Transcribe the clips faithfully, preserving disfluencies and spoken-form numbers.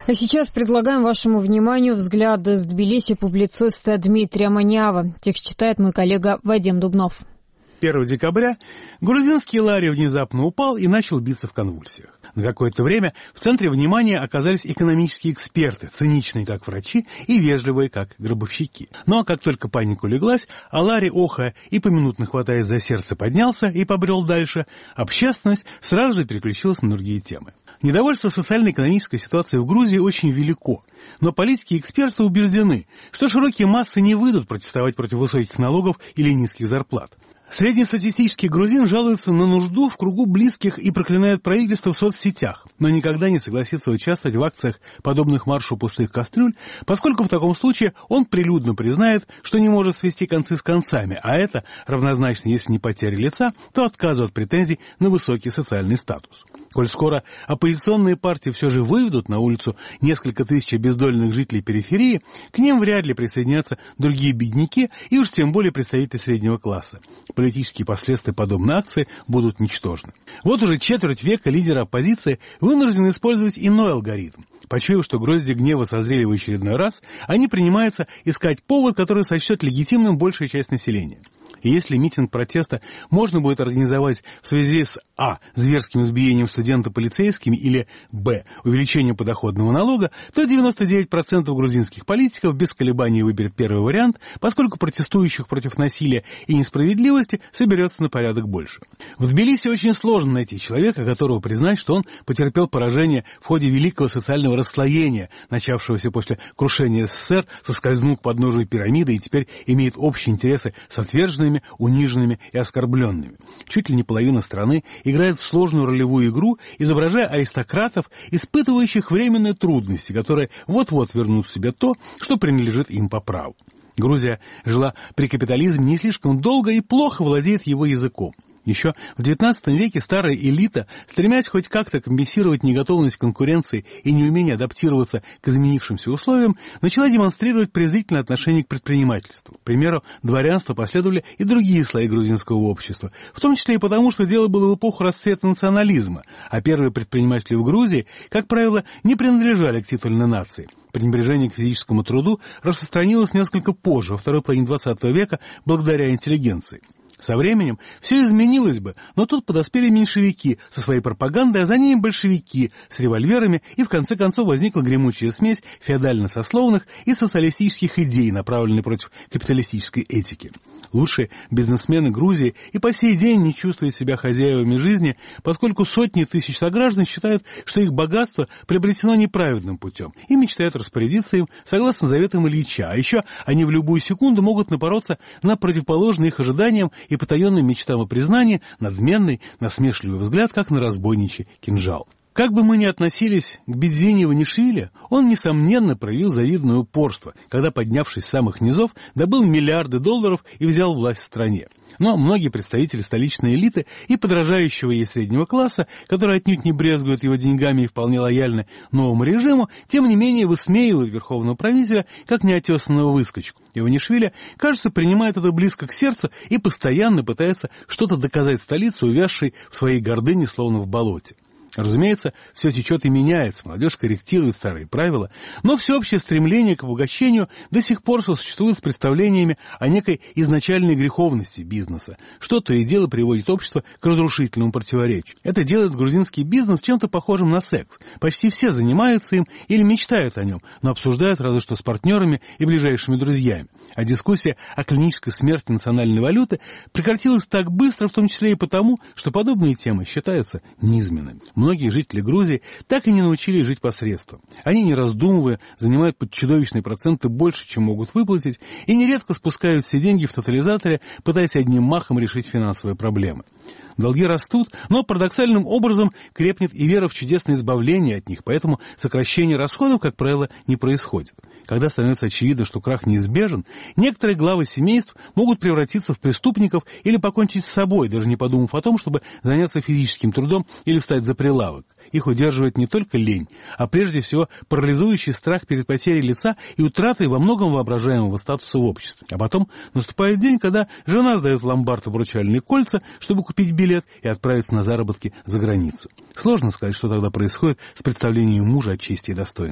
А сейчас предлагаем вашему вниманию взгляды с Тбилиси публициста Дмитрия Маниава. Текст читает мой коллега Вадим Дубнов. первого декабря грузинский лари внезапно упал и начал биться в конвульсиях. На какое-то время в центре внимания оказались экономические эксперты, циничные как врачи и вежливые как гробовщики. Но как только паника улеглась, а лари, охая и поминутно хватаясь за сердце, поднялся и побрел дальше, общественность сразу же переключилась на другие темы. Недовольство социально-экономической ситуацией в Грузии очень велико, но политики и эксперты убеждены, что широкие массы не выйдут протестовать против высоких налогов или низких зарплат. Среднестатистический грузин жалуется на нужду в кругу близких и проклинает правительство в соцсетях, но никогда не согласится участвовать в акциях, подобных маршу пустых кастрюль, поскольку в таком случае он прилюдно признает, что не может свести концы с концами, а это равнозначно, если не потеря лица, то отказу от претензий на высокий социальный статус. Коль скоро оппозиционные партии все же выведут на улицу несколько тысяч бездольных жителей периферии, к ним вряд ли присоединятся другие бедняки и уж тем более представители среднего класса. Политические последствия подобной акции будут ничтожны. Вот уже четверть века лидеры оппозиции вынуждены использовать иной алгоритм. Почуяв, что грозди гнева созрели в очередной раз, они принимаются искать повод, который сочтет легитимным большая часть населения. И если митинг протеста можно будет организовать в связи с а. зверским избиением студента полицейскими или б. увеличением подоходного налога, то девяносто девять процентов грузинских политиков без колебаний выберет первый вариант, поскольку протестующих против насилия и несправедливости соберется на порядок больше. В Тбилиси очень сложно найти человека, которого признать, что он потерпел поражение в ходе великого социального расслоения, начавшегося после крушения СССР, соскользнул к подножию пирамиды и теперь имеет общие интересы с отверженными, униженными и оскорбленными. Чуть ли не половина страны играет в сложную ролевую игру, изображая аристократов, испытывающих временные трудности, которые вот-вот вернут в себе то, что принадлежит им по праву. Грузия жила при капитализме не слишком долго и плохо владеет его языком. Еще в девятнадцатом веке старая элита, стремясь хоть как-то компенсировать неготовность конкуренции и неумение адаптироваться к изменившимся условиям, начала демонстрировать презрительное отношение к предпринимательству. К примеру, дворянства последовали и другие слои грузинского общества, в том числе и потому, что дело было в эпоху расцвета национализма, а первые предприниматели в Грузии, как правило, не принадлежали к титульной нации. Пренебрежение к физическому труду распространилось несколько позже, во второй половине двадцатого века, благодаря интеллигенции. Со временем все изменилось бы, но тут подоспели меньшевики со своей пропагандой, а за ними большевики с револьверами, и в конце концов возникла гремучая смесь феодально-сословных и социалистических идей, направленных против капиталистической этики. Лучшие бизнесмены Грузии и по сей день не чувствуют себя хозяевами жизни, поскольку сотни тысяч сограждан считают, что их богатство приобретено неправедным путем, и мечтают распорядиться им согласно заветам Ильича, а еще они в любую секунду могут напороться на противоположные их ожиданиям и потаенным мечтам о признании, надменный, насмешливый взгляд, как на разбойничий кинжал. Как бы мы ни относились к Бедзине Иванишвили, он, несомненно, проявил завидное упорство, когда, поднявшись с самых низов, добыл миллиарды долларов и взял власть в стране. Но многие представители столичной элиты и подражающего ей среднего класса, которые отнюдь не брезгуют его деньгами и вполне лояльны новому режиму, тем не менее высмеивают верховного правителя как неотесанного выскочку. Иванишвили, кажется, принимает это близко к сердцу и постоянно пытается что-то доказать столице, увязшей в своей гордыне, словно в болоте. Разумеется, все течет и меняется, молодежь корректирует старые правила, но всеобщее стремление к обогащению до сих пор сосуществует с представлениями о некой изначальной греховности бизнеса, что то и дело приводит общество к разрушительному противоречию. Это делает грузинский бизнес чем-то похожим на секс. Почти все занимаются им или мечтают о нем, но обсуждают разве что с партнерами и ближайшими друзьями. А дискуссия о клинической смерти национальной валюты прекратилась так быстро, в том числе и потому, что подобные темы считаются низменными. Многие жители Грузии так и не научились жить посредством. Они, не раздумывая, занимают под чудовищные проценты больше, чем могут выплатить, и нередко спускают все деньги в тотализаторе, пытаясь одним махом решить финансовые проблемы. Долги растут, но парадоксальным образом крепнет и вера в чудесное избавление от них, поэтому сокращение расходов, как правило, не происходит. Когда становится очевидно, что крах неизбежен, некоторые главы семейств могут превратиться в преступников или покончить с собой, даже не подумав о том, чтобы заняться физическим трудом или встать за прилавок. Их удерживает не только лень, а прежде всего парализующий страх перед потерей лица и утратой во многом воображаемого статуса в обществе. А потом наступает день, когда жена сдает в ломбард обручальные кольца, чтобы купить билет и отправиться на заработки за границу. Сложно сказать, что тогда происходит с представлением мужа о чести и достоинстве.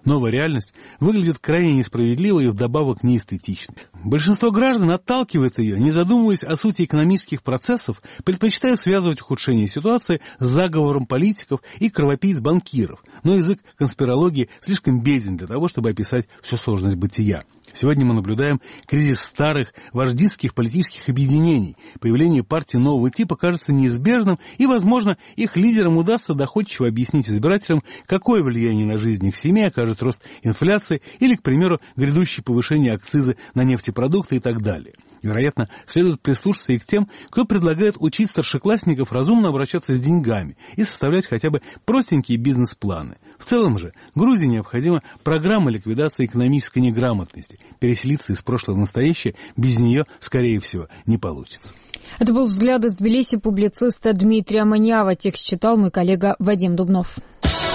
Новая реальность выглядит крайне несправедливой и вдобавок неэстетичной. Большинство граждан отталкивает ее, не задумываясь о сути экономических процессов, предпочитая связывать ухудшение ситуации с заговором политиков и кровопийц-банкиров. Но язык конспирологии слишком беден для того, чтобы описать всю сложность бытия. Сегодня мы наблюдаем кризис старых вождистских политических объединений. Появление партий нового типа кажется неизбежным, и, возможно, их лидерам удастся доходчиво объяснить избирателям, какое влияние на жизнь их семей окажет рост инфляции или, к примеру, грядущее повышение акциза на нефтепродукты и так далее. Вероятно, следует прислушаться и к тем, кто предлагает учить старшеклассников разумно обращаться с деньгами и составлять хотя бы простенькие бизнес-планы. В целом же Грузии необходима программа ликвидации экономической неграмотности. Переселиться из прошлого в настоящее без нее, скорее всего, не получится. Это был «Взгляд» из Тбилиси публициста Дмитрия Маниава. Текст читал мой коллега Вадим Дубнов.